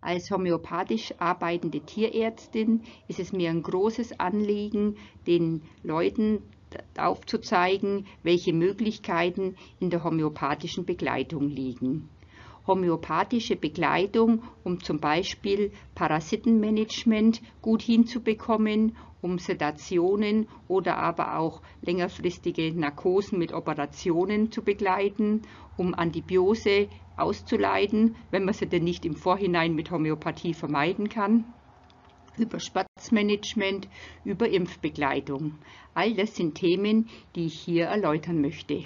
Als homöopathisch arbeitende Tierärztin ist es mir ein großes Anliegen, den Leuten aufzuzeigen, welche Möglichkeiten in der homöopathischen Begleitung liegen. Homöopathische Begleitung, um zum Beispiel Parasitenmanagement gut hinzubekommen, um Sedationen oder aber auch längerfristige Narkosen mit Operationen zu begleiten, um Antibiose auszuleiten, wenn man sie denn nicht im Vorhinein mit Homöopathie vermeiden kann, über Schmerzmanagement, über Impfbegleitung. All das sind Themen, die ich hier erläutern möchte.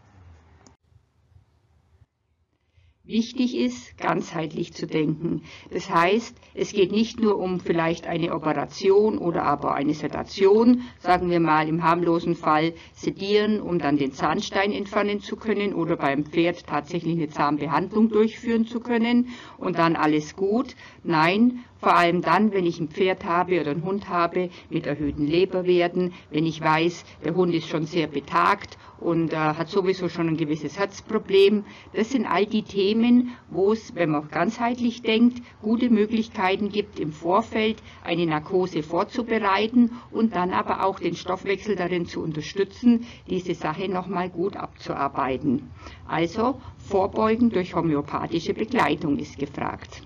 Wichtig ist, ganzheitlich zu denken. Das heißt, es geht nicht nur um vielleicht eine Operation oder aber eine Sedation, sagen wir mal im harmlosen Fall sedieren, um dann den Zahnstein entfernen zu können oder beim Pferd tatsächlich eine Zahnbehandlung durchführen zu können und dann alles gut. Nein, vor allem dann, wenn ich ein Pferd habe oder einen Hund habe mit erhöhten Leberwerten, wenn ich weiß, der Hund ist schon sehr betagt und hat sowieso schon ein gewisses Herzproblem. Das sind all die Themen, wo es, wenn man ganzheitlich denkt, gute Möglichkeiten gibt, im Vorfeld eine Narkose vorzubereiten und dann aber auch den Stoffwechsel darin zu unterstützen, diese Sache nochmal gut abzuarbeiten. Also Vorbeugen durch homöopathische Begleitung ist gefragt.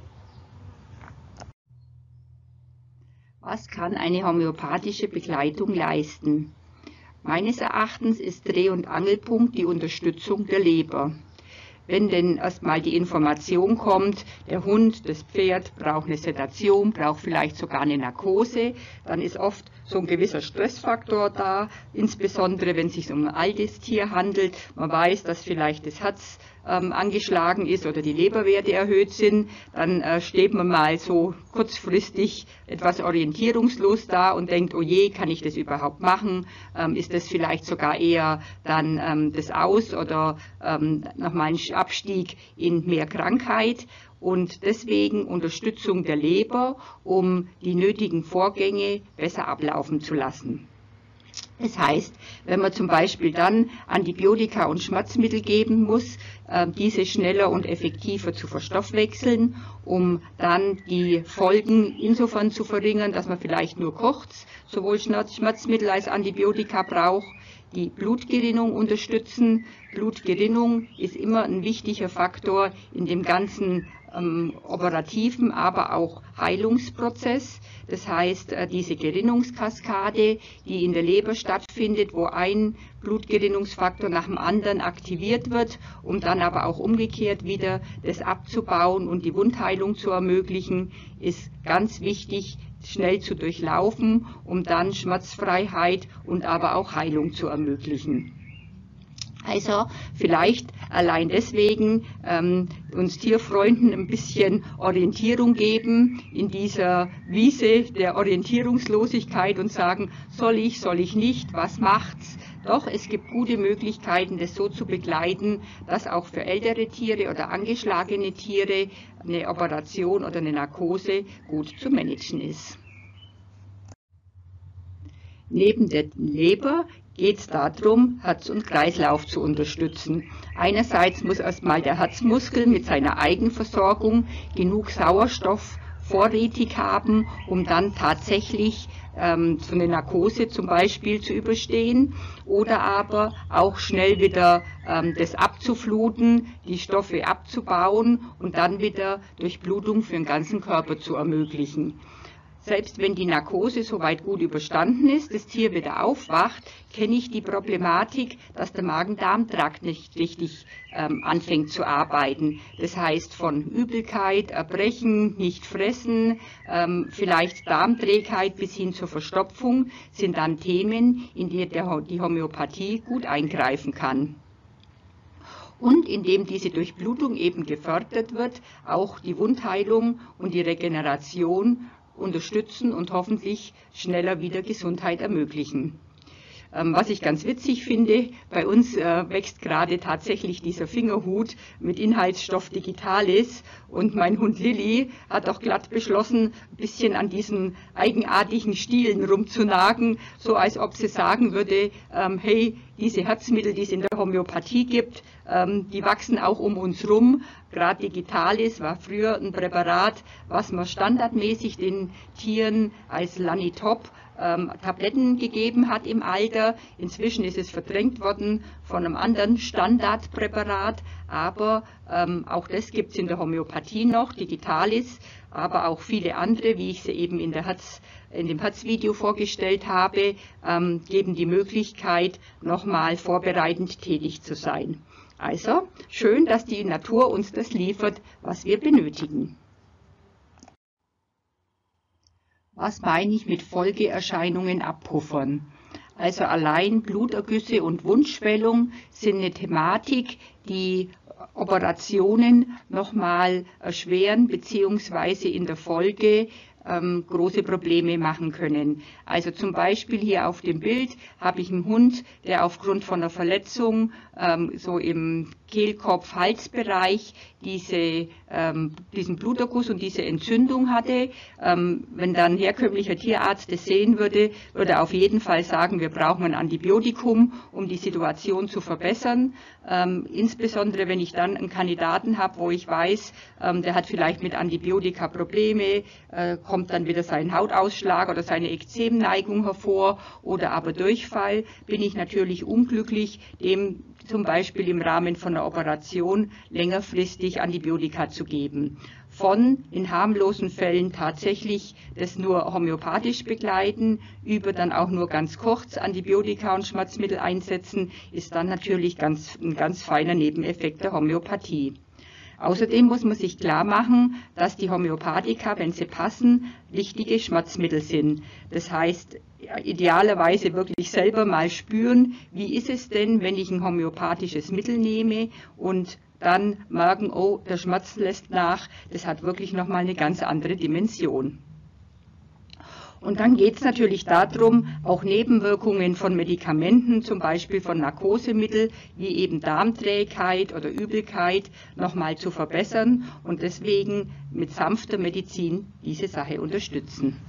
Was kann eine homöopathische Begleitung leisten? Meines Erachtens ist Dreh- und Angelpunkt die Unterstützung der Leber. Wenn denn erstmal die Information kommt, der Hund, das Pferd braucht eine Sedation, braucht vielleicht sogar eine Narkose, dann ist oft so ein gewisser Stressfaktor da, insbesondere wenn es sich um ein altes Tier handelt. Man weiß, dass vielleicht das Herz angeschlagen ist oder die Leberwerte erhöht sind, dann steht man mal so kurzfristig etwas orientierungslos da und denkt, oh je, kann ich das überhaupt machen? Ist das vielleicht sogar eher dann das Aus oder nochmal ein Abstieg in mehr Krankheit? Und deswegen Unterstützung der Leber, um die nötigen Vorgänge besser ablaufen zu lassen. Das heißt, wenn man zum Beispiel dann Antibiotika und Schmerzmittel geben muss, diese schneller und effektiver zu verstoffwechseln, um dann die Folgen insofern zu verringern, dass man vielleicht nur kurz sowohl Schmerzmittel als Antibiotika braucht, die Blutgerinnung unterstützen. Blutgerinnung ist immer ein wichtiger Faktor in dem ganzen operativen, aber auch Heilungsprozess. Das heißt, diese Gerinnungskaskade, die in der Leber stattfindet, wo ein Blutgerinnungsfaktor nach dem anderen aktiviert wird, um dann aber auch umgekehrt wieder das abzubauen und die Wundheilung zu ermöglichen, ist ganz wichtig, schnell zu durchlaufen, um dann Schmerzfreiheit und aber auch Heilung zu ermöglichen. Also vielleicht allein deswegen uns Tierfreunden ein bisschen Orientierung geben in dieser Wiese der Orientierungslosigkeit und sagen, soll ich nicht, was macht's? Doch es gibt gute Möglichkeiten, das so zu begleiten, dass auch für ältere Tiere oder angeschlagene Tiere eine Operation oder eine Narkose gut zu managen ist. Neben der Leber geht es darum, Herz und Kreislauf zu unterstützen. Einerseits muss erstmal der Herzmuskel mit seiner Eigenversorgung genug Sauerstoff vorrätig haben, um dann tatsächlich so eine Narkose zum Beispiel zu überstehen oder aber auch schnell wieder das abzufluten, die Stoffe abzubauen und dann wieder Durchblutung für den ganzen Körper zu ermöglichen. Selbst wenn die Narkose soweit gut überstanden ist, das Tier wieder aufwacht, kenne ich die Problematik, dass der Magen-Darm-Trakt nicht richtig anfängt zu arbeiten. Das heißt von Übelkeit, Erbrechen, nicht fressen, vielleicht Darmträgheit bis hin zur Verstopfung sind dann Themen, in die die Homöopathie gut eingreifen kann. Und indem diese Durchblutung eben gefördert wird, auch die Wundheilung und die Regeneration unterstützen und hoffentlich schneller wieder Gesundheit ermöglichen. Was ich ganz witzig finde, bei uns wächst gerade tatsächlich dieser Fingerhut mit Inhaltsstoff Digitalis und mein Hund Lilly hat auch glatt beschlossen, ein bisschen an diesen eigenartigen Stielen rumzunagen, so als ob sie sagen würde, hey, diese Herzmittel, die es in der Homöopathie gibt, die wachsen auch um uns rum. Gerade Digitalis war früher ein Präparat, was man standardmäßig den Tieren als Lanitop Tabletten gegeben hat im Alter. Inzwischen ist es verdrängt worden von einem anderen Standardpräparat, aber auch das gibt es in der Homöopathie noch, Digitalis, aber auch viele andere, wie ich sie eben in dem Herzvideo vorgestellt habe, geben die Möglichkeit, nochmal vorbereitend tätig zu sein. Also schön, dass die Natur uns das liefert, was wir benötigen. Was meine ich mit Folgeerscheinungen abpuffern? Also allein Blutergüsse und Wundschwellung sind eine Thematik, die Operationen nochmal erschweren bzw. in der Folge große Probleme machen können. Also zum Beispiel hier auf dem Bild habe ich einen Hund, der aufgrund von einer Verletzung so im Kehlkopf-Halsbereich diesen Bluterguss und diese Entzündung hatte. Wenn dann ein herkömmlicher Tierarzt das sehen würde, würde er auf jeden Fall sagen, wir brauchen ein Antibiotikum, um die Situation zu verbessern. Insbesondere wenn ich dann einen Kandidaten habe, wo ich weiß, der hat vielleicht mit Antibiotika Probleme, kommt dann wieder sein Hautausschlag oder seine Ekzemneigung hervor oder aber Durchfall, bin ich natürlich unglücklich, dem zum Beispiel im Rahmen von einer Operation längerfristig Antibiotika zu geben. Von in harmlosen Fällen tatsächlich das nur homöopathisch begleiten, über dann auch nur ganz kurz Antibiotika und Schmerzmittel einsetzen, ist dann natürlich ein ganz feiner Nebeneffekt der Homöopathie. Außerdem muss man sich klar machen, dass die Homöopathika, wenn sie passen, wichtige Schmerzmittel sind. Das heißt, idealerweise wirklich selber mal spüren, wie ist es denn, wenn ich ein homöopathisches Mittel nehme und dann merken, oh, der Schmerz lässt nach, das hat wirklich nochmal eine ganz andere Dimension. Und dann geht es natürlich darum, auch Nebenwirkungen von Medikamenten, zum Beispiel von Narkosemitteln, wie eben Darmträgheit oder Übelkeit, nochmal zu verbessern und deswegen mit sanfter Medizin diese Sache unterstützen.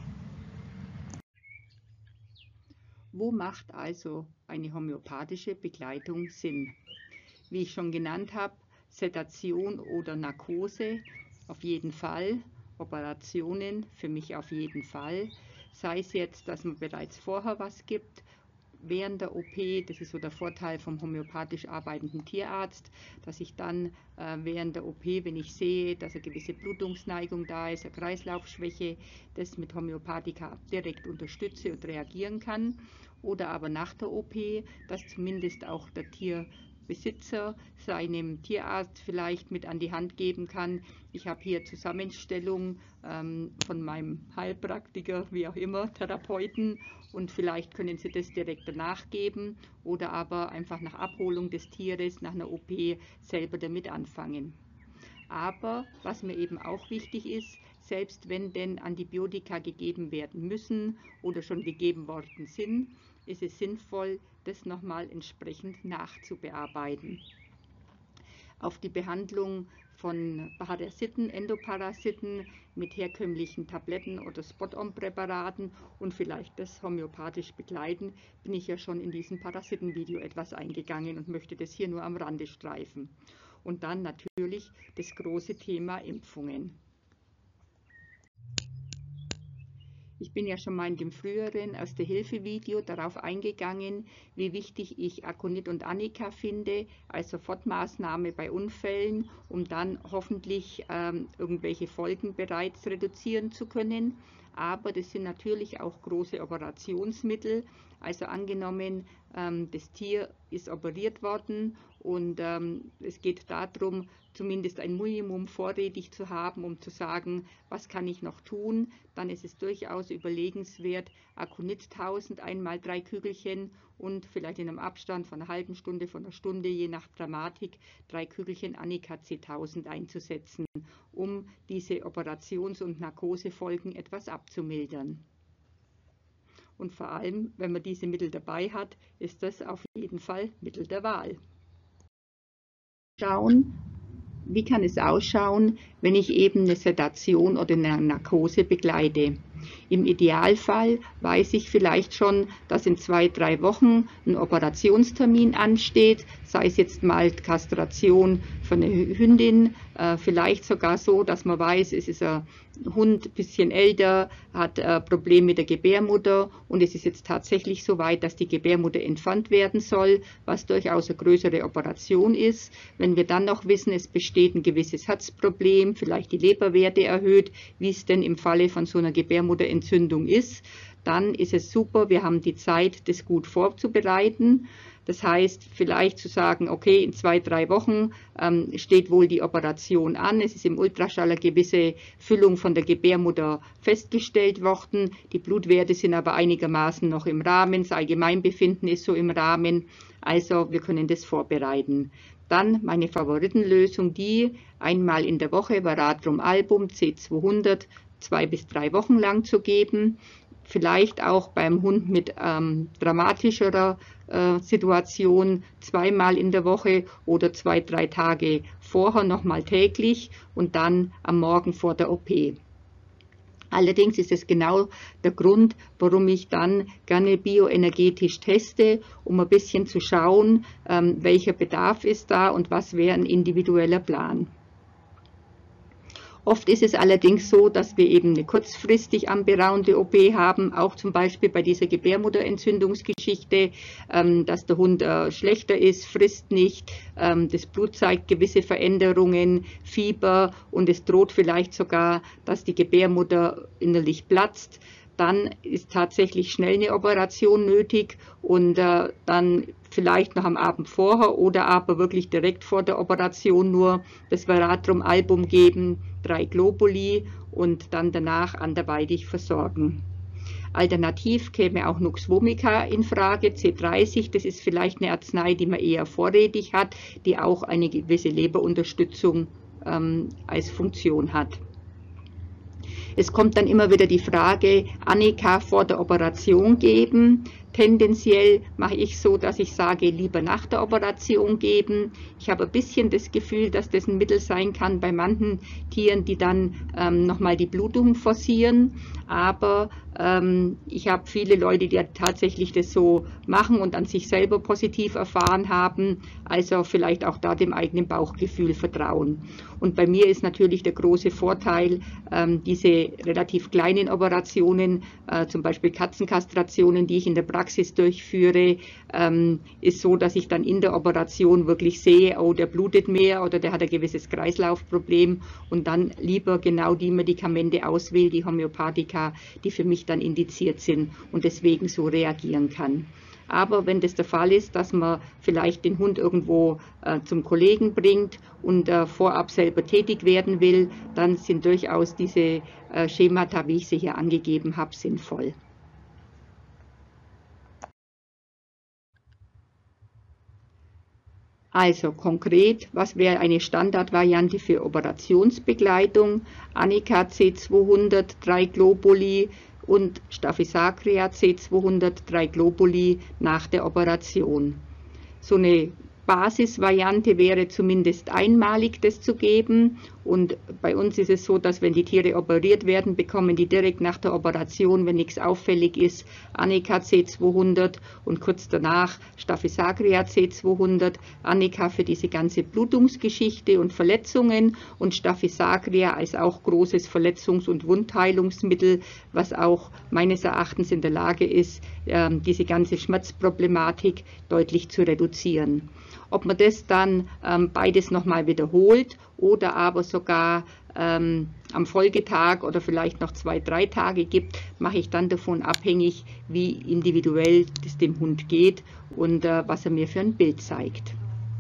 Wo macht also eine homöopathische Begleitung Sinn? Wie ich schon genannt habe, Sedation oder Narkose auf jeden Fall, Operationen für mich auf jeden Fall. Sei es jetzt, dass man bereits vorher was gibt, während der OP, das ist so der Vorteil vom homöopathisch arbeitenden Tierarzt, dass ich dann während der OP, wenn ich sehe, dass eine gewisse Blutungsneigung da ist, eine Kreislaufschwäche, das mit Homöopathika direkt unterstütze und reagieren kann. Oder aber nach der OP, dass zumindest auch der Tierbesitzer seinem Tierarzt vielleicht mit an die Hand geben kann. Ich habe hier Zusammenstellung von meinem Heilpraktiker, wie auch immer, Therapeuten, und vielleicht können Sie das direkt danach geben oder aber einfach nach Abholung des Tieres, nach einer OP selber damit anfangen. Aber was mir eben auch wichtig ist, selbst wenn denn Antibiotika gegeben werden müssen oder schon gegeben worden sind, ist es sinnvoll, das nochmal entsprechend nachzubearbeiten. Auf die Behandlung von Parasiten, Endoparasiten mit herkömmlichen Tabletten oder Spot-on-Präparaten und vielleicht das homöopathisch begleiten, bin ich ja schon in diesem Parasitenvideo etwas eingegangen und möchte das hier nur am Rande streifen. Und dann natürlich das große Thema Impfungen. Ich bin ja schon mal in dem früheren Erste-Hilfe-Video darauf eingegangen, wie wichtig ich Aconit und Anika finde als Sofortmaßnahme bei Unfällen, um dann hoffentlich irgendwelche Folgen bereits reduzieren zu können. Aber das sind natürlich auch große Operationsmittel. Also angenommen, das Tier ist operiert worden und es geht darum, zumindest ein Minimum vorrätig zu haben, um zu sagen, was kann ich noch tun, dann ist es durchaus überlegenswert, Aconit 1000 einmal 3 Kügelchen und vielleicht in einem Abstand von einer halben Stunde, von einer Stunde, je nach Dramatik, 3 Kügelchen Anika C1000 einzusetzen, um diese Operations- und Narkosefolgen etwas abzumildern. Und vor allem, wenn man diese Mittel dabei hat, ist das auf jeden Fall Mittel der Wahl. Schauen, wie kann es ausschauen, wenn ich eben eine Sedation oder eine Narkose begleite? Im Idealfall weiß ich vielleicht schon, dass in 2-3 Wochen ein Operationstermin ansteht, sei es jetzt mal Kastration von einer Hündin, vielleicht sogar so, dass man weiß, es ist ein Hund, ein bisschen älter, hat ein Problem mit der Gebärmutter und es ist jetzt tatsächlich so weit, dass die Gebärmutter entfernt werden soll, was durchaus eine größere Operation ist. Wenn wir dann noch wissen, es besteht ein gewisses Herzproblem, vielleicht die Leberwerte erhöht, wie es denn im Falle von so einer Gebärmutterentzündung ist, dann ist es super, wir haben die Zeit, das gut vorzubereiten. Das heißt, vielleicht zu sagen, okay, in 2-3 Wochen steht wohl die Operation an. Es ist im Ultraschall eine gewisse Füllung von der Gebärmutter festgestellt worden. Die Blutwerte sind aber einigermaßen noch im Rahmen. Das Allgemeinbefinden ist so im Rahmen. Also wir können das vorbereiten. Dann meine Favoritenlösung, die einmal in der Woche Veratrum Album C200 2 bis 3 Wochen lang zu geben. Vielleicht auch beim Hund mit dramatischerer Situation 2-mal in der Woche oder 2-3 Tage vorher nochmal täglich und dann am Morgen vor der OP. Allerdings ist es genau der Grund, warum ich dann gerne bioenergetisch teste, um ein bisschen zu schauen, welcher Bedarf ist da und was wäre ein individueller Plan. Oft ist es allerdings so, dass wir eben eine kurzfristig anberauende OP haben, auch zum Beispiel bei dieser Gebärmutterentzündungsgeschichte, dass der Hund schlechter ist, frisst nicht, das Blut zeigt gewisse Veränderungen, Fieber und es droht vielleicht sogar, dass die Gebärmutter innerlich platzt. Dann ist tatsächlich schnell eine Operation nötig und dann vielleicht noch am Abend vorher oder aber wirklich direkt vor der Operation nur das Veratrum Album geben, 3 Globuli und dann danach anderweitig versorgen. Alternativ käme auch Nux vomica in Frage, C30, das ist vielleicht eine Arznei, die man eher vorrätig hat, die auch eine gewisse Leberunterstützung als Funktion hat. Es kommt dann immer wieder die Frage, Anika vor der Operation geben. Tendenziell mache ich so, dass ich sage, lieber nach der Operation geben. Ich habe ein bisschen das Gefühl, dass das ein Mittel sein kann bei manchen Tieren, die dann nochmal die Blutung forcieren. Aber ich habe viele Leute, die tatsächlich das so machen und an sich selber positiv erfahren haben. Also vielleicht auch da dem eigenen Bauchgefühl vertrauen. Und bei mir ist natürlich der große Vorteil, diese relativ kleinen Operationen, zum Beispiel Katzenkastrationen, die ich in der Praxis durchführe, ist so, dass ich dann in der Operation wirklich sehe, oh, der blutet mehr oder der hat ein gewisses Kreislaufproblem und dann lieber genau die Medikamente auswähle, die Homöopathika, die für mich dann indiziert sind und deswegen so reagieren kann. Aber wenn das der Fall ist, dass man vielleicht den Hund irgendwo zum Kollegen bringt und vorab selber tätig werden will, dann sind durchaus diese Schemata, wie ich sie hier angegeben habe, sinnvoll. Also konkret, was wäre eine Standardvariante für Operationsbegleitung? Anika C200, 3 Globuli und Staphysagria C200, 3 Globuli nach der Operation. So eine Basisvariante wäre zumindest einmalig das zu geben und bei uns ist es so, dass wenn die Tiere operiert werden, bekommen die direkt nach der Operation, wenn nichts auffällig ist, Anika C200 und kurz danach Staphysagria C200, Anika für diese ganze Blutungsgeschichte und Verletzungen und Staphysagria als auch großes Verletzungs- und Wundheilungsmittel, was auch meines Erachtens in der Lage ist, diese ganze Schmerzproblematik deutlich zu reduzieren. Ob man das dann beides nochmal wiederholt oder aber sogar am Folgetag oder vielleicht noch 2-3 Tage gibt, mache ich dann davon abhängig, wie individuell das dem Hund geht und was er mir für ein Bild zeigt.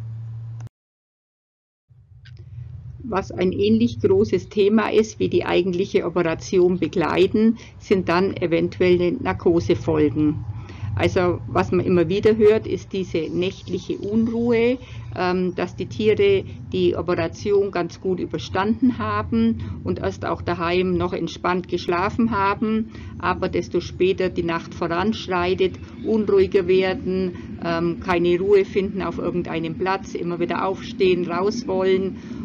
Was ein ähnlich großes Thema ist wie die eigentliche Operation begleiten, sind dann eventuelle Narkosefolgen. Also was man immer wieder hört, ist diese nächtliche Unruhe, dass die Tiere die Operation ganz gut überstanden haben und erst auch daheim noch entspannt geschlafen haben, aber desto später die Nacht voranschreitet, unruhiger werden, keine Ruhe finden auf irgendeinem Platz, immer wieder aufstehen, raus wollen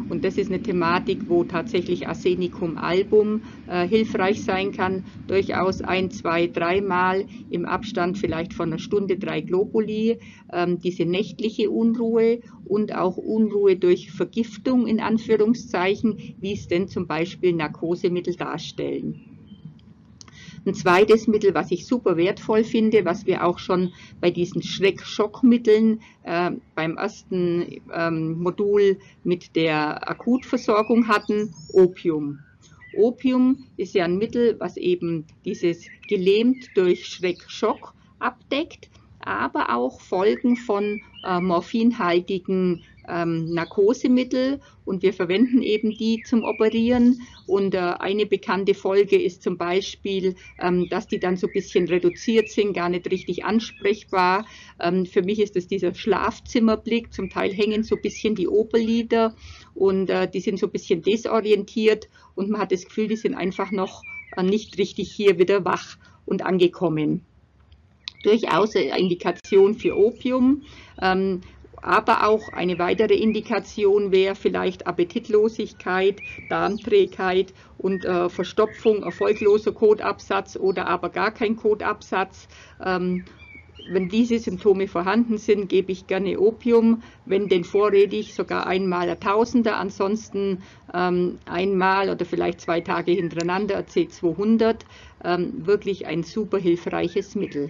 Und das ist eine Thematik, wo tatsächlich Arsenicum album hilfreich sein kann. Durchaus 1, 2, 3 Mal im Abstand vielleicht von einer Stunde 3 Globuli. Diese nächtliche Unruhe und auch Unruhe durch Vergiftung in Anführungszeichen, wie es denn zum Beispiel Narkosemittel darstellen. Ein zweites Mittel, was ich super wertvoll finde, was wir auch schon bei diesen Schreck-Schockmitteln beim ersten Modul mit der Akutversorgung hatten, Opium. Opium ist ja ein Mittel, was eben dieses gelähmt durch Schreck-Schock abdeckt, aber auch Folgen von morphinhaltigen Narkosemittel, und wir verwenden eben die zum Operieren. Und eine bekannte Folge ist zum Beispiel, dass die dann so ein bisschen reduziert sind, gar nicht richtig ansprechbar. Für mich ist es dieser Schlafzimmerblick, zum Teil hängen so ein bisschen die Oberlider und die sind so ein bisschen desorientiert und man hat das Gefühl, die sind einfach noch nicht richtig hier wieder wach und angekommen. Durchaus eine Indikation für Opium. Aber auch eine weitere Indikation wäre vielleicht Appetitlosigkeit, Darmträgheit und Verstopfung, erfolgloser Kotabsatz oder aber gar kein Kotabsatz. Wenn diese Symptome vorhanden sind, gebe ich gerne Opium, wenn denn vorrätig sogar einmal ein Tausender, ansonsten einmal oder vielleicht 2 Tage hintereinander C200, wirklich ein super hilfreiches Mittel.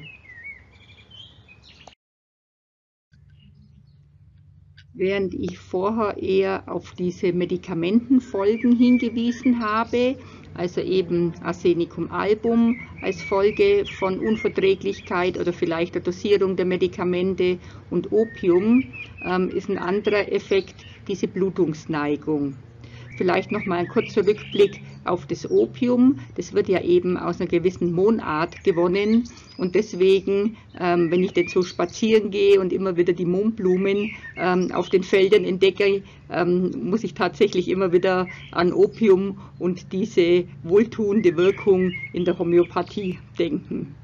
Während ich vorher eher auf diese Medikamentenfolgen hingewiesen habe, also eben Arsenicum album als Folge von Unverträglichkeit oder vielleicht der Dosierung der Medikamente, und Opium ist ein anderer Effekt, diese Blutungsneigung. Vielleicht noch mal ein kurzer Rückblick auf das Opium. Das wird ja eben aus einer gewissen Mohnart gewonnen und deswegen, wenn ich denn so spazieren gehe und immer wieder die Mohnblumen auf den Feldern entdecke, muss ich tatsächlich immer wieder an Opium und diese wohltuende Wirkung in der Homöopathie denken.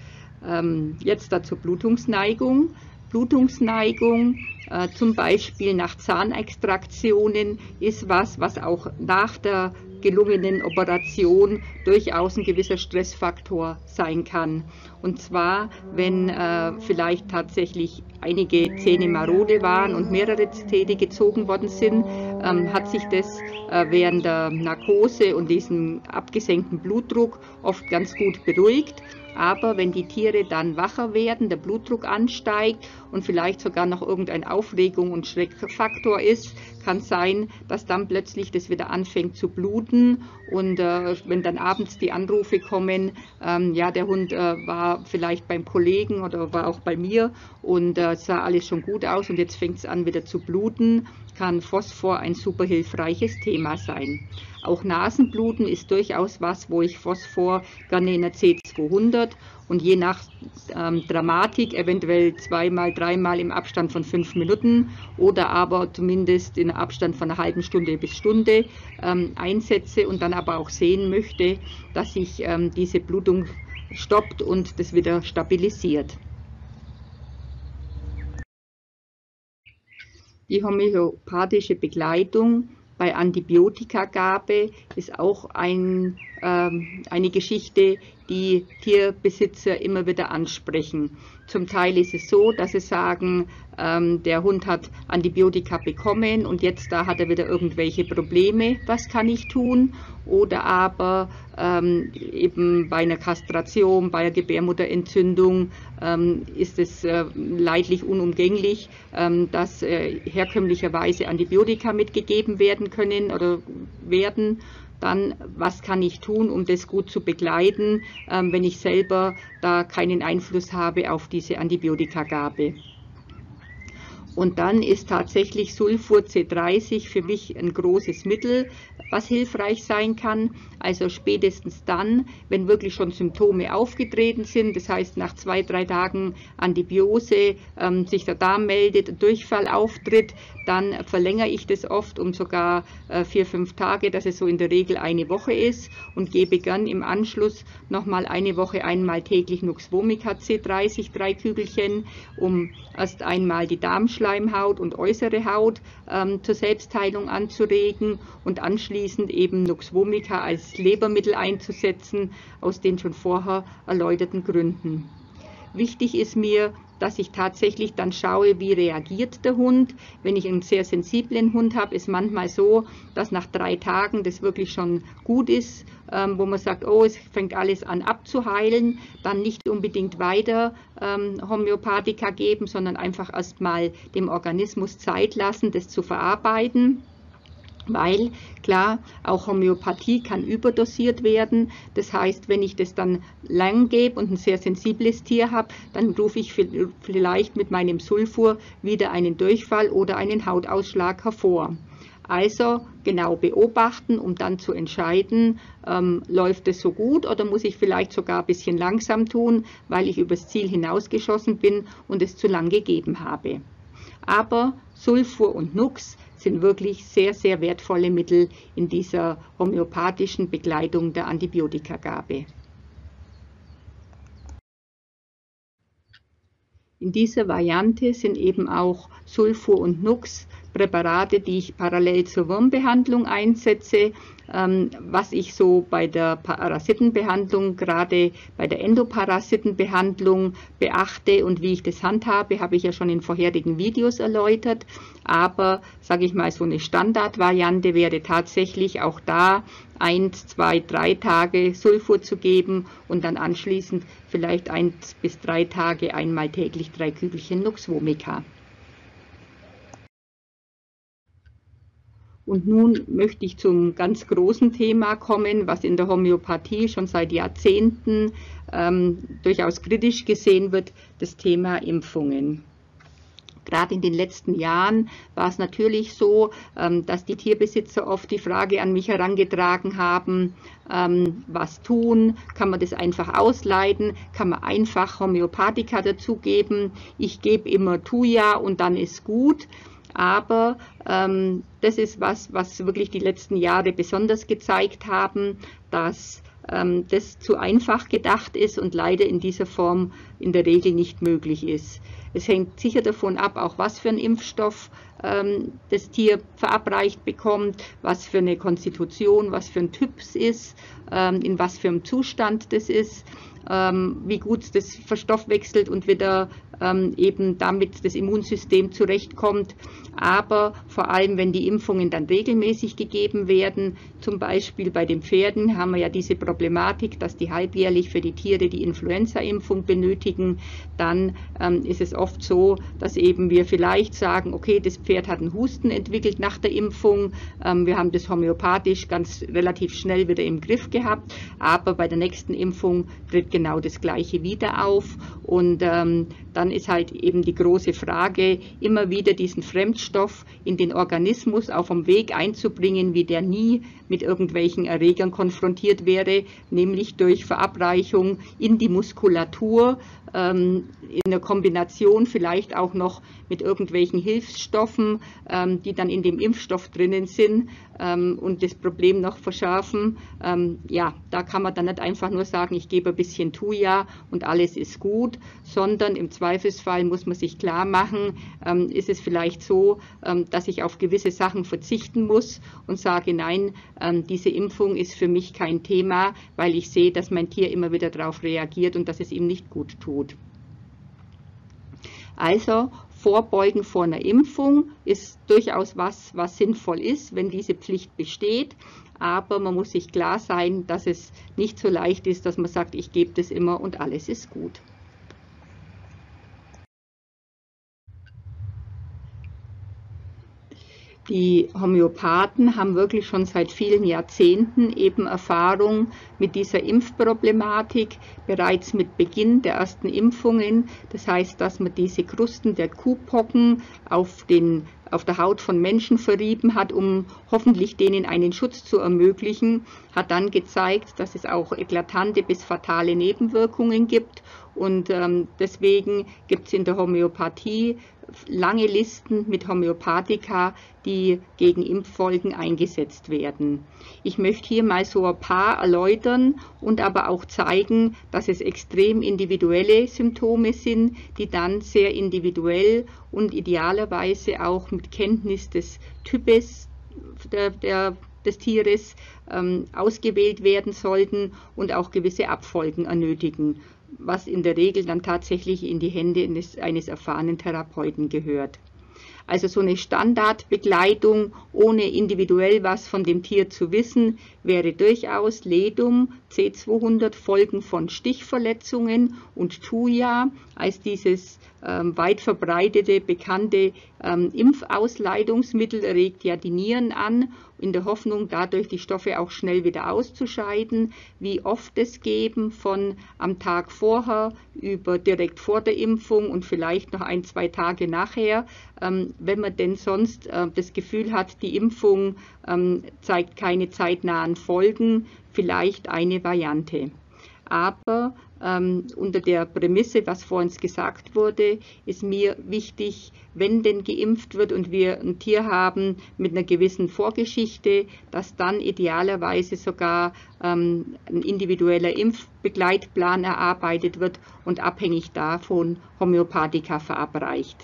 Jetzt dazu Blutungsneigung. Blutungsneigung, zum Beispiel nach Zahnextraktionen, ist was auch nach der gelungenen Operation durchaus ein gewisser Stressfaktor sein kann. Und zwar, wenn vielleicht tatsächlich einige Zähne marode waren und mehrere Zähne gezogen worden sind, hat sich das während der Narkose und diesem abgesenkten Blutdruck oft ganz gut beruhigt. Aber wenn die Tiere dann wacher werden, der Blutdruck ansteigt und vielleicht sogar noch irgendein Aufregung und Schreckfaktor ist, kann sein, dass dann plötzlich das wieder anfängt zu bluten. Und wenn dann abends die Anrufe kommen, ja, der Hund war vielleicht beim Kollegen oder war auch bei mir und sah alles schon gut aus und jetzt fängt es an wieder zu bluten, kann Phosphor ein super hilfreiches Thema sein. Auch Nasenbluten ist durchaus was, wo ich Phosphor gerne in der C200 und je nach Dramatik eventuell 2-mal, 3-mal im Abstand von 5 Minuten oder aber zumindest in einem Abstand von einer halben Stunde bis Stunde einsetze und dann aber auch sehen möchte, dass sich diese Blutung stoppt und das wieder stabilisiert. Die homöopathische Begleitung bei Antibiotikagabe ist auch eine Geschichte, die Tierbesitzer immer wieder ansprechen. Zum Teil ist es so, dass sie sagen, der Hund hat Antibiotika bekommen und jetzt da hat er wieder irgendwelche Probleme, was kann ich tun? Oder aber eben bei einer Kastration, bei einer Gebärmutterentzündung ist es leidlich unumgänglich, dass herkömmlicherweise Antibiotika mitgegeben werden können oder werden. Dann, was kann ich tun, um das gut zu begleiten, wenn ich selber da keinen Einfluss habe auf diese Antibiotikagabe. Und dann ist tatsächlich Sulfur C30 für mich ein großes Mittel, was hilfreich sein kann. Also spätestens dann, wenn wirklich schon Symptome aufgetreten sind, das heißt nach 2-3 Tagen Antibiose, sich der Darm meldet, Durchfall auftritt, dann verlängere ich das oft um sogar 4-5 Tage, dass es so in der Regel eine Woche ist und gebe gern im Anschluss nochmal eine Woche einmal täglich Nux vomica C30, 3 Kügelchen, um erst einmal die Darmschleimhaut Unterschleimhaut und äußere Haut zur Selbstheilung anzuregen und anschließend eben Nux vomica als Lebermittel einzusetzen, aus den schon vorher erläuterten Gründen. Wichtig ist mir, dass ich tatsächlich dann schaue, wie reagiert der Hund. Wenn ich einen sehr sensiblen Hund habe, ist manchmal so, dass nach 3 Tagen das wirklich schon gut ist, wo man sagt, oh, es fängt alles an abzuheilen, dann nicht unbedingt weiter Homöopathika geben, sondern einfach erstmal dem Organismus Zeit lassen, das zu verarbeiten. Weil, klar, auch Homöopathie kann überdosiert werden. Das heißt, wenn ich das dann lang gebe und ein sehr sensibles Tier habe, dann rufe ich vielleicht mit meinem Sulfur wieder einen Durchfall oder einen Hautausschlag hervor. Also genau beobachten, um dann zu entscheiden, läuft es so gut oder muss ich vielleicht sogar ein bisschen langsam tun, weil ich übers Ziel hinausgeschossen bin und es zu lang gegeben habe. Aber Sulfur und Nux sind wirklich sehr, sehr wertvolle Mittel in dieser homöopathischen Begleitung der Antibiotikagabe. In dieser Variante sind eben auch Sulfur und Nux Präparate, die ich parallel zur Wurmbehandlung einsetze, was ich so bei der Parasitenbehandlung, gerade bei der Endoparasitenbehandlung beachte und wie ich das handhabe, habe ich ja schon in vorherigen Videos erläutert. Aber, sage ich mal, so eine Standardvariante wäre tatsächlich auch da 1, 2, 3 Tage Sulfur zu geben und dann anschließend vielleicht 1 bis 3 Tage einmal täglich 3 Kügelchen Nux vomica. Und nun möchte ich zum ganz großen Thema kommen, was in der Homöopathie schon seit Jahrzehnten durchaus kritisch gesehen wird, das Thema Impfungen. Gerade in den letzten Jahren war es natürlich so, dass die Tierbesitzer oft die Frage an mich herangetragen haben, was tun, kann man das einfach ausleiten, kann man einfach Homöopathika dazugeben, ich gebe immer Thuja und dann ist gut. Aber das ist was wirklich die letzten Jahre besonders gezeigt haben, dass das zu einfach gedacht ist und leider in dieser Form in der Regel nicht möglich ist. Es hängt sicher davon ab, auch was für ein Impfstoff das Tier verabreicht bekommt, was für eine Konstitution, was für ein Typ es ist, in was für einem Zustand das ist, wie gut das verstoffwechselt und wieder eben damit das Immunsystem zurechtkommt. Aber vor allem, wenn die Impfungen dann regelmäßig gegeben werden, zum Beispiel bei den Pferden haben wir ja diese Problematik, dass die halbjährlich für die Tiere die Influenza-Impfung benötigen, dann ist es oft so, dass eben wir vielleicht sagen, okay, das Pferd hat einen Husten entwickelt nach der Impfung, wir haben das homöopathisch ganz relativ schnell wieder im Griff gehabt, aber bei der nächsten Impfung tritt genau das Gleiche wieder auf und dann ist halt eben die große Frage, immer wieder diesen Fremdstoff in den Organismus auf dem Weg einzubringen, wie der nie mit irgendwelchen Erregern konfrontiert wäre, nämlich durch Verabreichung in die Muskulatur, in der Kombination vielleicht auch noch mit irgendwelchen Hilfsstoffen, die dann in dem Impfstoff drinnen sind und das Problem noch verschärfen. Ja, da kann man dann nicht einfach nur sagen, ich gebe ein bisschen Thuja und alles ist gut, sondern im Zweifelsfall muss man sich klar machen, ist es vielleicht so, dass ich auf gewisse Sachen verzichten muss und sage, nein, diese Impfung ist für mich kein Thema, weil ich sehe, dass mein Tier immer wieder darauf reagiert und dass es ihm nicht gut tut. Also Vorbeugen vor einer Impfung ist durchaus was sinnvoll ist, wenn diese Pflicht besteht. Aber man muss sich klar sein, dass es nicht so leicht ist, dass man sagt, ich gebe das immer und alles ist gut. Die Homöopathen haben wirklich schon seit vielen Jahrzehnten eben Erfahrung mit dieser Impfproblematik, bereits mit Beginn der ersten Impfungen. Das heißt, dass man diese Krusten der Kuhpocken auf den auf der Haut von Menschen verrieben hat, um hoffentlich denen einen Schutz zu ermöglichen, hat dann gezeigt, dass es auch eklatante bis fatale Nebenwirkungen gibt. Und deswegen gibt es in der Homöopathie lange Listen mit Homöopathika, die gegen Impffolgen eingesetzt werden. Ich möchte hier mal so ein paar erläutern und aber auch zeigen, dass es extrem individuelle Symptome sind, die dann sehr individuell und idealerweise auch mit Kenntnis des Types des Tieres ausgewählt werden sollten und auch gewisse Abfolgen ernötigen, was in der Regel dann tatsächlich in die Hände eines erfahrenen Therapeuten gehört. Also so eine Standardbegleitung, ohne individuell was von dem Tier zu wissen, wäre durchaus Ledum, C200, Folgen von Stichverletzungen und Thuja als dieses weit verbreitete, bekannte Impfausleitungsmittel regt ja die Nieren an, in der Hoffnung, dadurch die Stoffe auch schnell wieder auszuscheiden. Wie oft es geben, von am Tag vorher über direkt vor der Impfung und vielleicht noch 1-2 Tage nachher, wenn man denn sonst das Gefühl hat, die Impfung zeigt keine zeitnahen Folgen, vielleicht eine Variante. Aber unter der Prämisse, was vorhin gesagt wurde, ist mir wichtig, wenn denn geimpft wird und wir ein Tier haben mit einer gewissen Vorgeschichte, dass dann idealerweise sogar ein individueller Impfbegleitplan erarbeitet wird und abhängig davon Homöopathika verabreicht.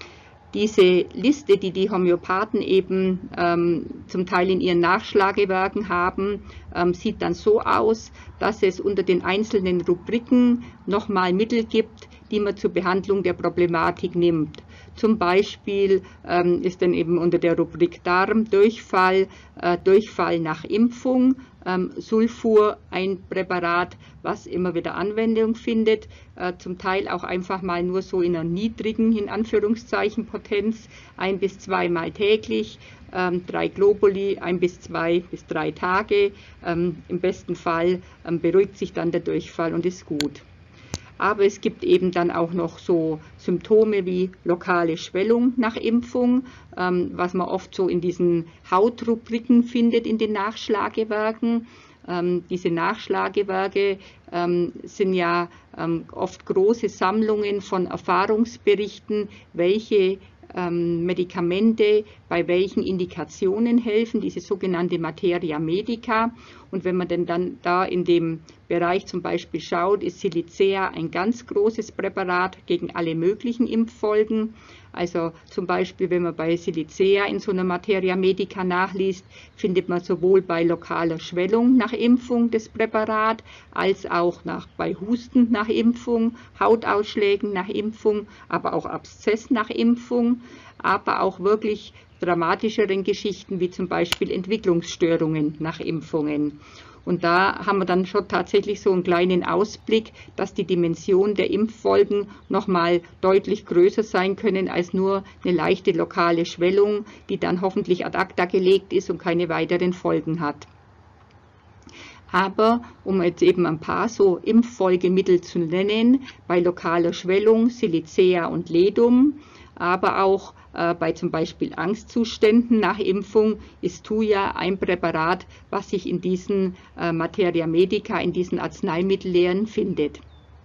Diese Liste, die die Homöopathen eben zum Teil in ihren Nachschlagewerken haben, sieht dann so aus, dass es unter den einzelnen Rubriken nochmal Mittel gibt, die man zur Behandlung der Problematik nimmt. Zum Beispiel ist dann eben unter der Rubrik Darm Durchfall, Durchfall nach Impfung, Sulfur ein Präparat, was immer wieder Anwendung findet, zum Teil auch einfach mal nur so in einer niedrigen, in Anführungszeichen, Potenz, 1- bis 2-mal täglich, 3 Globuli, 1 bis 2 bis 3 Tage. Im besten Fall beruhigt sich dann der Durchfall und ist gut. Aber es gibt eben dann auch noch so Symptome wie lokale Schwellung nach Impfung, was man oft so in diesen Hautrubriken findet in den Nachschlagewerken. Diese Nachschlagewerke sind ja oft große Sammlungen von Erfahrungsberichten, welche Medikamente bei welchen Indikationen helfen, diese sogenannte Materia Medica. Und wenn man denn dann da in dem Bereich zum Beispiel schaut, ist Silicea ein ganz großes Präparat gegen alle möglichen Impffolgen. Also zum Beispiel, wenn man bei Silicea in so einer Materia Medica nachliest, findet man sowohl bei lokaler Schwellung nach Impfung das Präparat, als auch bei Husten nach Impfung, Hautausschlägen nach Impfung, aber auch Abszess nach Impfung, aber auch wirklich dramatischeren Geschichten wie zum Beispiel Entwicklungsstörungen nach Impfungen. Und da haben wir dann schon tatsächlich so einen kleinen Ausblick, dass die Dimension der Impffolgen nochmal deutlich größer sein können als nur eine leichte lokale Schwellung, die dann hoffentlich ad acta gelegt ist und keine weiteren Folgen hat. Aber um jetzt eben ein paar so Impffolgemittel zu nennen, bei lokaler Schwellung Silicea und Ledum, aber auch bei zum Beispiel Angstzuständen nach Impfung ist Thuja ein Präparat, was sich in diesen Materia Medica, in diesen Arzneimittellehren findet.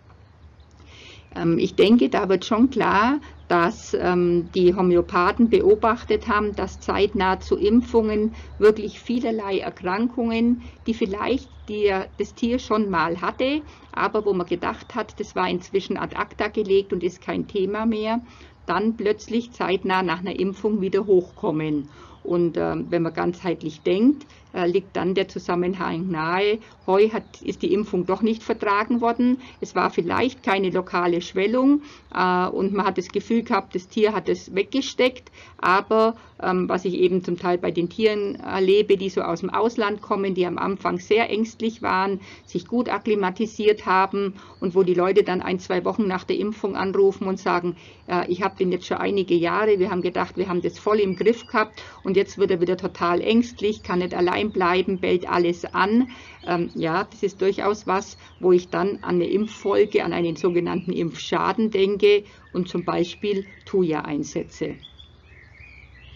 Ich denke, da wird schon klar, dass die Homöopathen beobachtet haben, dass zeitnah zu Impfungen wirklich vielerlei Erkrankungen, die vielleicht das Tier schon mal hatte, aber wo man gedacht hat, das war inzwischen ad acta gelegt und ist kein Thema mehr, dann plötzlich zeitnah nach einer Impfung wieder hochkommen. Und wenn man ganzheitlich denkt, liegt dann der Zusammenhang nahe, ist die Impfung doch nicht vertragen worden. Es war vielleicht keine lokale Schwellung und man hat das Gefühl gehabt, das Tier hat es weggesteckt. Aber was ich eben zum Teil bei den Tieren erlebe, die so aus dem Ausland kommen, die am Anfang sehr ängstlich waren, sich gut akklimatisiert haben und wo die Leute dann 1-2 Wochen nach der Impfung anrufen und sagen, ich habe den jetzt schon einige Jahre, wir haben gedacht, wir haben das voll im Griff gehabt und jetzt wird er wieder total ängstlich, kann nicht allein bleiben, bellt alles an. Ja, das ist durchaus was, wo ich dann an eine Impffolge, an einen sogenannten Impfschaden denke und zum Beispiel Thuja einsetze.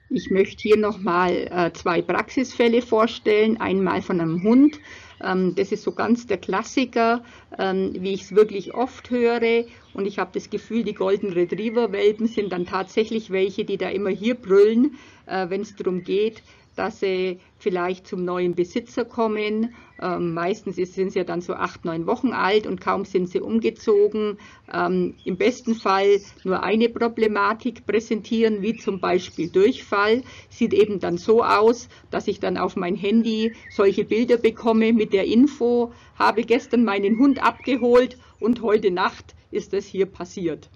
Ich möchte hier nochmal 2 Praxisfälle vorstellen. Einmal von einem Hund. Das ist so ganz der Klassiker, wie ich es wirklich oft höre. Und ich habe das Gefühl, die Golden Retriever-Welpen sind dann tatsächlich welche, die da immer hier brüllen, wenn es darum geht, dass sie vielleicht zum neuen Besitzer kommen. Meistens sind sie ja dann so 8, 9 Wochen alt und kaum sind sie umgezogen. Im besten Fall nur eine Problematik präsentieren, wie zum Beispiel Durchfall. Sieht eben dann so aus, dass ich dann auf mein Handy solche Bilder bekomme mit der Info, habe gestern meinen Hund abgeholt und heute Nacht ist das hier passiert.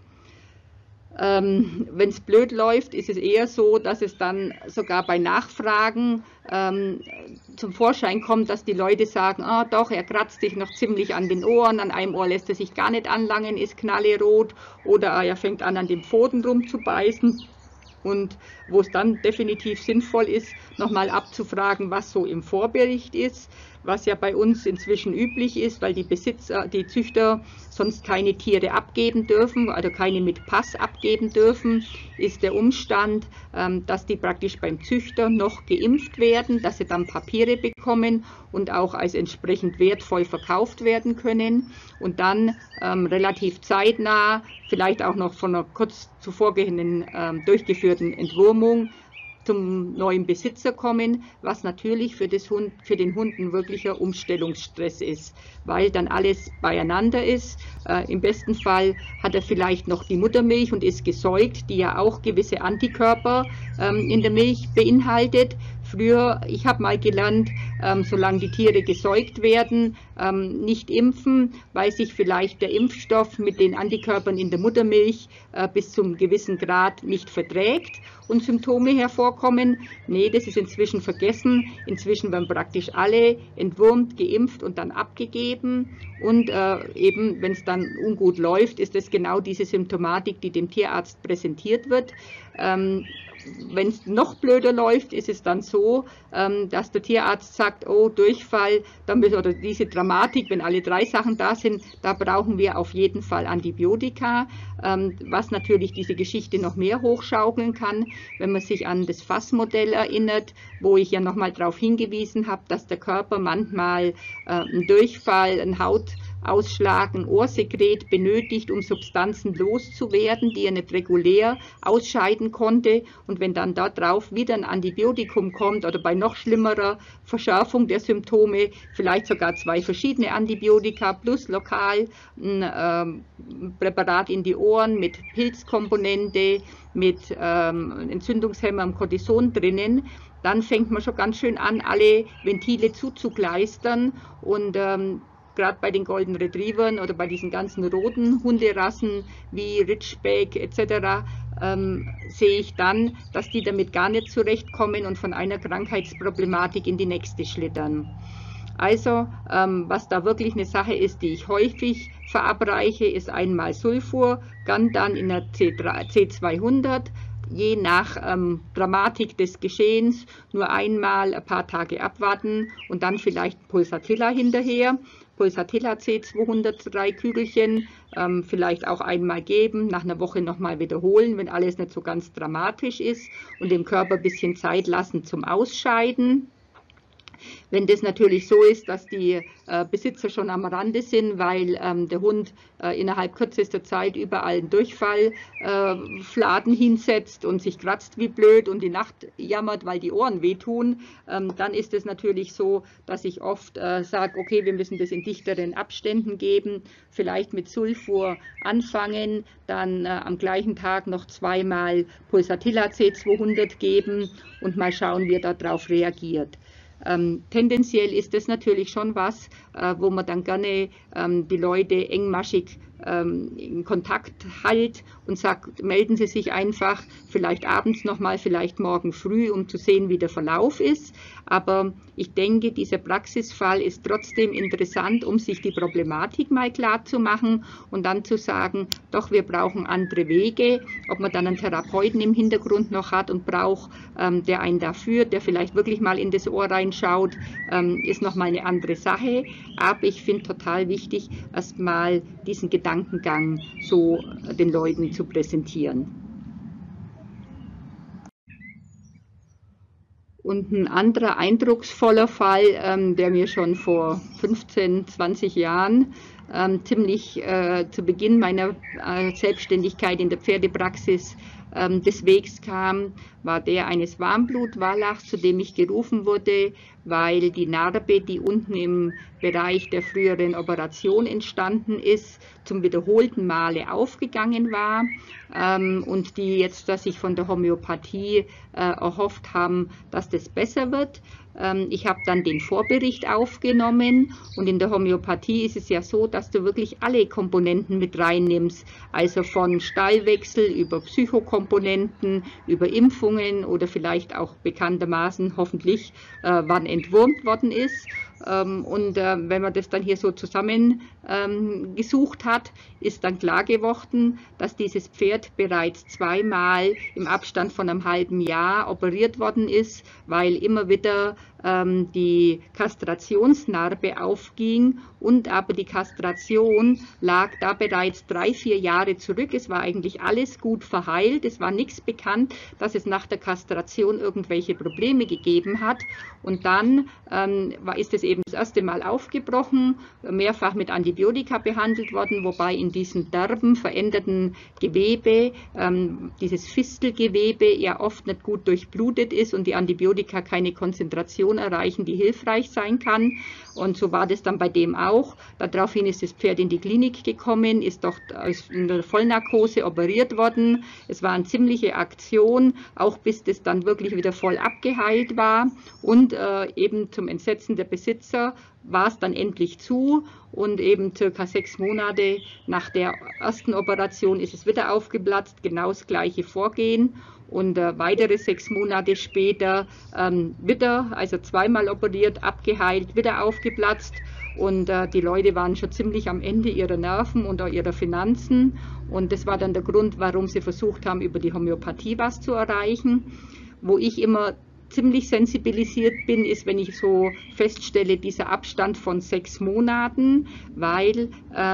Wenn es blöd läuft, ist es eher so, dass es dann sogar bei Nachfragen zum Vorschein kommt, dass die Leute sagen, ah doch, er kratzt sich noch ziemlich an den Ohren, an einem Ohr lässt er sich gar nicht anlangen, ist knallerot, oder er fängt an den Pfoten rumzubeißen. Und wo es dann definitiv sinnvoll ist, nochmal abzufragen, was so im Vorbericht ist, was ja bei uns inzwischen üblich ist, weil die Züchter sonst keine Tiere abgeben dürfen, also keine mit Pass abgeben dürfen, ist der Umstand, dass die praktisch beim Züchter noch geimpft werden, dass sie dann Papiere bekommen und auch als entsprechend wertvoll verkauft werden können und dann relativ zeitnah, vielleicht auch noch von einer kurz zuvor durchgeführten Entwurmung, zum neuen Besitzer kommen, was natürlich für den Hund ein wirklicher Umstellungsstress ist, weil dann alles beieinander ist. Im besten Fall hat er vielleicht noch die Muttermilch und ist gesäugt, die ja auch gewisse Antikörper in der Milch beinhaltet. Früher, ich habe mal gelernt, solange die Tiere gesäugt werden, nicht impfen, weil sich vielleicht der Impfstoff mit den Antikörpern in der Muttermilch bis zum gewissen Grad nicht verträgt und Symptome hervorkommen. Nee, das ist inzwischen vergessen. Inzwischen werden praktisch alle entwurmt, geimpft und dann abgegeben. Und eben, wenn es dann ungut läuft, ist das genau diese Symptomatik, die dem Tierarzt präsentiert wird. Wenn es noch blöder läuft, ist es dann so, dass der Tierarzt sagt, oh, Durchfall, oder diese Dramatik, wenn alle 3 Sachen da sind, da brauchen wir auf jeden Fall Antibiotika, was natürlich diese Geschichte noch mehr hochschaukeln kann, wenn man sich an das Fassmodell erinnert, wo ich ja nochmal darauf hingewiesen habe, dass der Körper manchmal einen Durchfall, einen Hautausschlag, ein Ohrsekret benötigt, um Substanzen loszuwerden, die er nicht regulär ausscheiden konnte. Und wenn dann darauf wieder ein Antibiotikum kommt oder bei noch schlimmerer Verschärfung der Symptome vielleicht sogar 2 verschiedene Antibiotika plus lokal ein Präparat in die Ohren mit Pilzkomponente, mit Entzündungshemmer am Cortison drinnen, dann fängt man schon ganz schön an, alle Ventile zuzugleistern und gerade bei den Golden Retrievern oder bei diesen ganzen roten Hunderassen wie Ridgeback etc. Sehe ich dann, dass die damit gar nicht zurechtkommen und von einer Krankheitsproblematik in die nächste schlittern. Also, was da wirklich eine Sache ist, die ich häufig verabreiche, ist einmal Sulfur, dann in der C200, je nach Dramatik des Geschehens nur einmal ein paar Tage abwarten und dann vielleicht Pulsatilla hinterher. Pulsatilla C200, 3 Kügelchen, vielleicht auch einmal geben, nach einer Woche nochmal wiederholen, wenn alles nicht so ganz dramatisch ist und dem Körper ein bisschen Zeit lassen zum Ausscheiden. Wenn das natürlich so ist, dass die Besitzer schon am Rande sind, weil der Hund innerhalb kürzester Zeit überall einen Durchfallfladen hinsetzt und sich kratzt wie blöd und die Nacht jammert, weil die Ohren wehtun, dann ist es natürlich so, dass ich oft sage, okay, wir müssen das in dichteren Abständen geben, vielleicht mit Sulfur anfangen, dann am gleichen Tag noch 2-mal Pulsatilla C200 geben und mal schauen, wie er darauf reagiert. Tendenziell ist das natürlich schon was, wo man dann gerne die Leute engmaschig in Kontakt hält und sagt, melden Sie sich einfach, vielleicht abends nochmal, vielleicht morgen früh, um zu sehen, wie der Verlauf ist. Aber ich denke, dieser Praxisfall ist trotzdem interessant, um sich die Problematik mal klar zu machen und dann zu sagen, doch, wir brauchen andere Wege. Ob man dann einen Therapeuten im Hintergrund noch hat und braucht, der einen da führt, der vielleicht wirklich mal in das Ohr reinschaut, ist nochmal eine andere Sache. Aber ich finde total wichtig, erstmal diesen Gedankengang so den Leuten zu präsentieren. Und ein anderer eindrucksvoller Fall, der mir schon vor 15, 20 Jahren ziemlich zu Beginn meiner Selbstständigkeit in der Pferdepraxis des Wegs kam, war der eines Warmblutwallachs, zu dem ich gerufen wurde, weil die Narbe, die unten im Bereich der früheren Operation entstanden ist, zum wiederholten Male aufgegangen war und die jetzt, dass sich von der Homöopathie erhofft haben, dass das besser wird. Ich habe dann den Vorbericht aufgenommen und in der Homöopathie ist es ja so, dass du wirklich alle Komponenten mit reinnimmst, also von Stallwechsel über Psychokomponenten, über Impfungen oder vielleicht auch bekanntermaßen hoffentlich, wann entwurmt worden ist. Und wenn man das dann hier so zusammen gesucht hat, ist dann klar geworden, dass dieses Pferd bereits zweimal im Abstand von einem halben Jahr operiert worden ist, weil immer wieder die Kastrationsnarbe aufging und aber die Kastration lag da bereits 3, 4 Jahre zurück. Es war eigentlich alles gut verheilt. Es war nichts bekannt, dass es nach der Kastration irgendwelche Probleme gegeben hat. Und dann ist es eben das erste Mal aufgebrochen, mehrfach mit Antibiotika behandelt worden, wobei in diesem derben, veränderten Gewebe dieses Fistelgewebe ja oft nicht gut durchblutet ist und die Antibiotika keine Konzentration erreichen, die hilfreich sein kann. Und so war das dann bei dem auch. Daraufhin ist das Pferd in die Klinik gekommen, ist dort in der Vollnarkose operiert worden. Es war eine ziemliche Aktion, auch bis das dann wirklich wieder voll abgeheilt war. Und eben zum Entsetzen der Besitzer war es dann endlich zu und eben circa 6 Monate nach der ersten Operation ist es wieder aufgeplatzt, genau das gleiche Vorgehen. Und weitere 6 Monate später wieder, also zweimal operiert, abgeheilt, wieder aufgeplatzt. Und die Leute waren schon ziemlich am Ende ihrer Nerven und auch ihrer Finanzen. Und das war dann der Grund, warum sie versucht haben, über die Homöopathie was zu erreichen. Wo ich immer ziemlich sensibilisiert bin, ist, wenn ich so feststelle, dieser Abstand von 6 Monaten, weil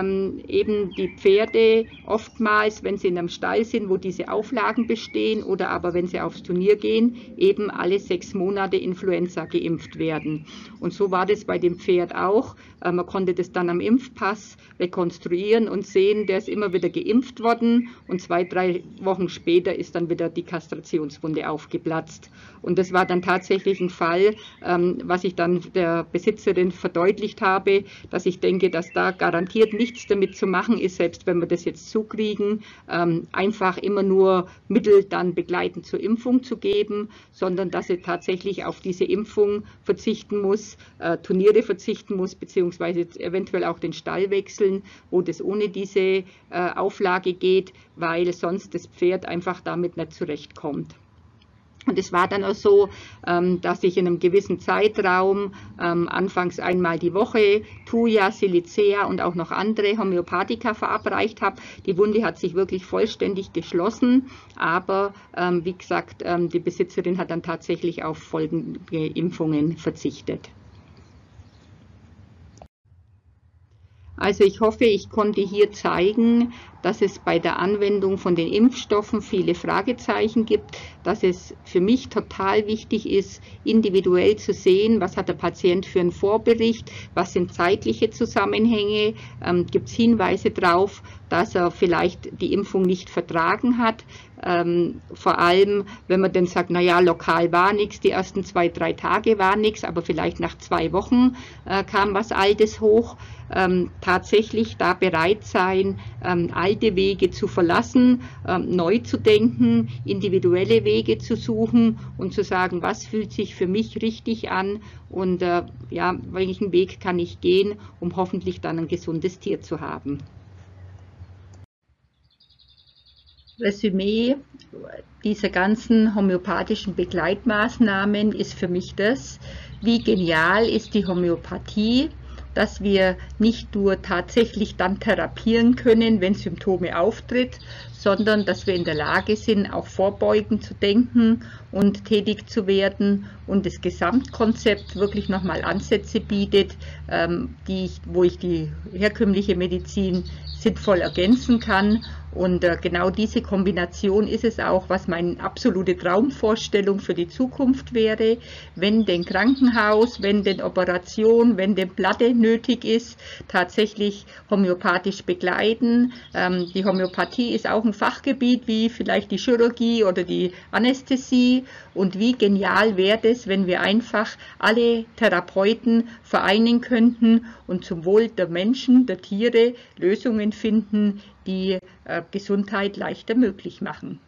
eben die Pferde oftmals, wenn sie in einem Stall sind, wo diese Auflagen bestehen oder aber wenn sie aufs Turnier gehen, eben alle 6 Monate Influenza geimpft werden. Und so war das bei dem Pferd auch. Man konnte das dann am Impfpass rekonstruieren und sehen, der ist immer wieder geimpft worden und 2, 3 Wochen später ist dann wieder die Kastrationswunde aufgeplatzt. Und das war dann tatsächlich ein Fall, was ich dann der Besitzerin verdeutlicht habe, dass ich denke, dass da garantiert nichts damit zu machen ist, selbst wenn wir das jetzt zukriegen, einfach immer nur Mittel dann begleitend zur Impfung zu geben, sondern dass sie tatsächlich auf diese Impfung verzichten muss, Turniere verzichten muss, beziehungsweise eventuell auch den Stall wechseln, wo das ohne diese Auflage geht, weil sonst das Pferd einfach damit nicht zurechtkommt. Und es war dann auch so, dass ich in einem gewissen Zeitraum anfangs einmal die Woche Thuja, Silicea und auch noch andere Homöopathika verabreicht habe. Die Wunde hat sich wirklich vollständig geschlossen, aber wie gesagt, die Besitzerin hat dann tatsächlich auf folgende Impfungen verzichtet. Also ich hoffe, ich konnte hier zeigen, dass es bei der Anwendung von den Impfstoffen viele Fragezeichen gibt, dass es für mich total wichtig ist, individuell zu sehen, was hat der Patient für einen Vorbericht, was sind zeitliche Zusammenhänge, gibt es Hinweise darauf, dass er vielleicht die Impfung nicht vertragen hat. Vor allem, wenn man dann sagt, naja, lokal war nichts, die ersten 2, 3 Tage war nichts, aber vielleicht nach 2 Wochen kam was Altes hoch. Tatsächlich da bereit sein, alte Wege zu verlassen, neu zu denken, individuelle Wege zu suchen und zu sagen, was fühlt sich für mich richtig an und ja, welchen Weg kann ich gehen, um hoffentlich dann ein gesundes Tier zu haben. Resümee dieser ganzen homöopathischen Begleitmaßnahmen ist für mich das, wie genial ist die Homöopathie, dass wir nicht nur tatsächlich dann therapieren können, wenn Symptome auftritt, sondern dass wir in der Lage sind, auch vorbeugend zu denken und tätig zu werden und das Gesamtkonzept wirklich nochmal Ansätze bietet, wo ich die herkömmliche Medizin sinnvoll ergänzen kann. Und genau diese Kombination ist es auch, was meine absolute Traumvorstellung für die Zukunft wäre, wenn denn Krankenhaus, wenn denn Operation, wenn denn Platte nötig ist, tatsächlich homöopathisch begleiten. Die Homöopathie ist auch ein Fachgebiet wie vielleicht die Chirurgie oder die Anästhesie. Und wie genial wäre es, wenn wir einfach alle Therapeuten vereinen könnten und zum Wohl der Menschen, der Tiere Lösungen finden, die Gesundheit leichter möglich machen.